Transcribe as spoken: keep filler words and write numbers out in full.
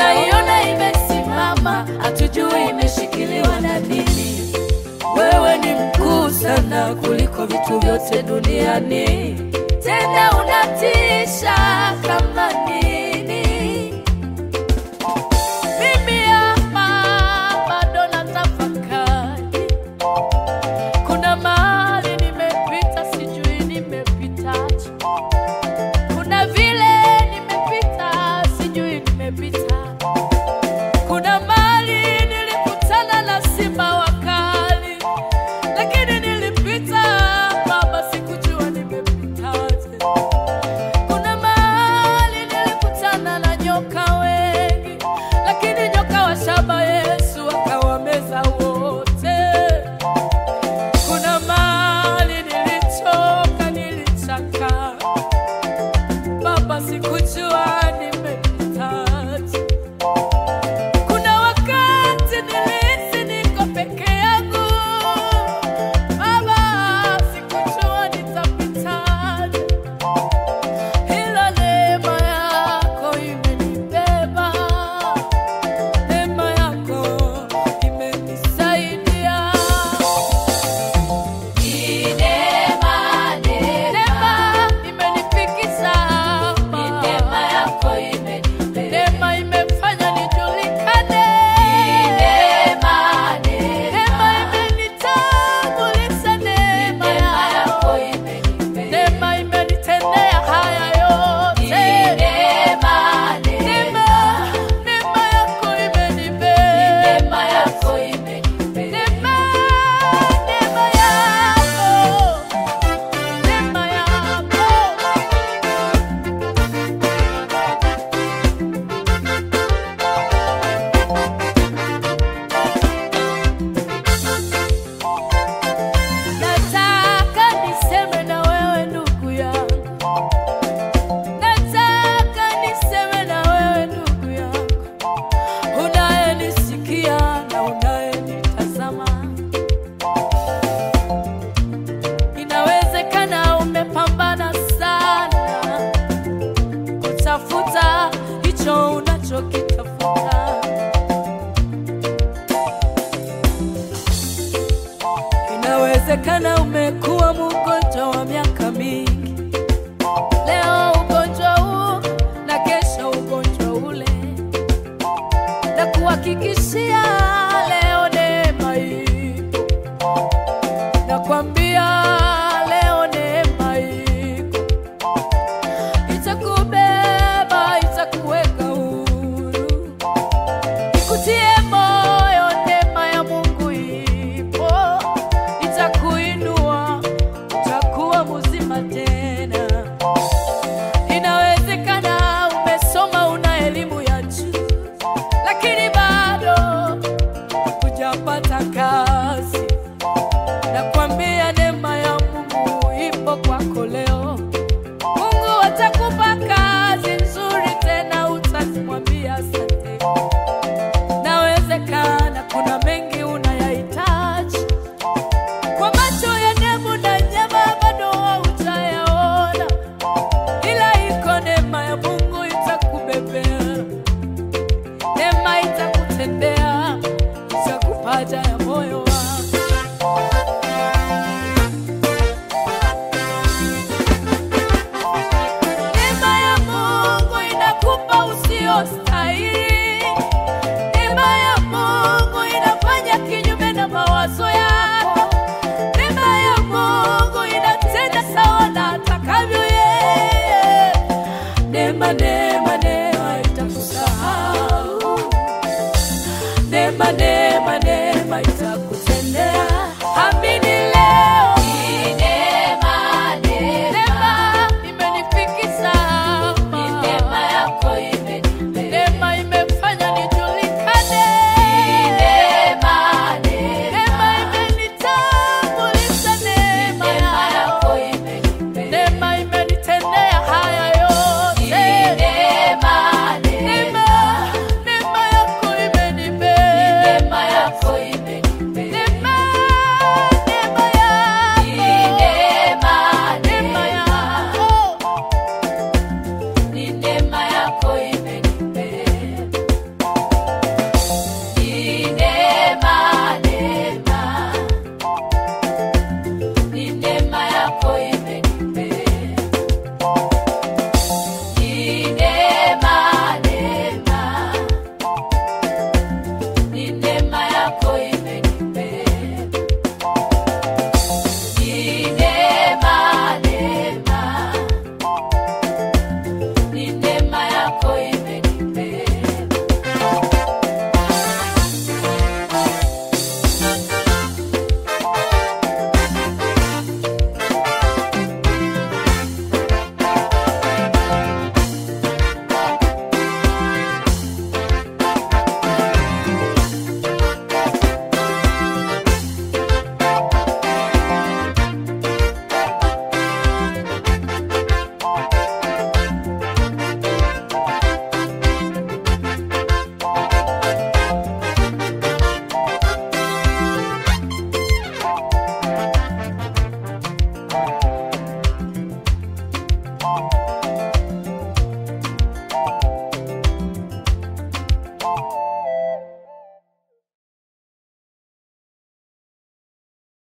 tunaiona imesimama, hatujui imeshikiliwa na nini. Wewe ni mkuu sana kuliko vitu vyote duniani, tena unatisha kama nini. Mimi hapa bado natafakari, kuna mahali nimepita sijui nimepitaje, kuna vile nimepita sijui nimepita, kuna mahali nilikutana na simba wakali, lakini nilipita Baba, sikujua nimepitaje. Kuna mahali nilikutana na nyoka wengi, lakini nyoka wa shaba Yesu akawameza wote. Kuna mahali nilichoka, nilichaka Baba, sikujua nimepitaje. Kuna wakati nilihisi niko peke yangu Baba, sikujua nitapitaje, ila neema yako imenibeba, neema yako imenisaidia. Neema, neema imenifikisha hapa, neema yako imenibeba, neema imefanya nijulikane, neema, neema imenitambulisha, neema yako imenibeba, neema imenitendea haya yote, neema, neema, neema yako imenibeba, neema yako imenibeba, neema, neema yako, neema yako. Nataka niseme na wewe ndugu yangu, nataka niseme na wewe ndugu yangu, unayenisikia na unayenitazama. Inawezekana umepambana sana kutafuta hicho unachokitafuta. Inawezekana umekuwa mgonjwa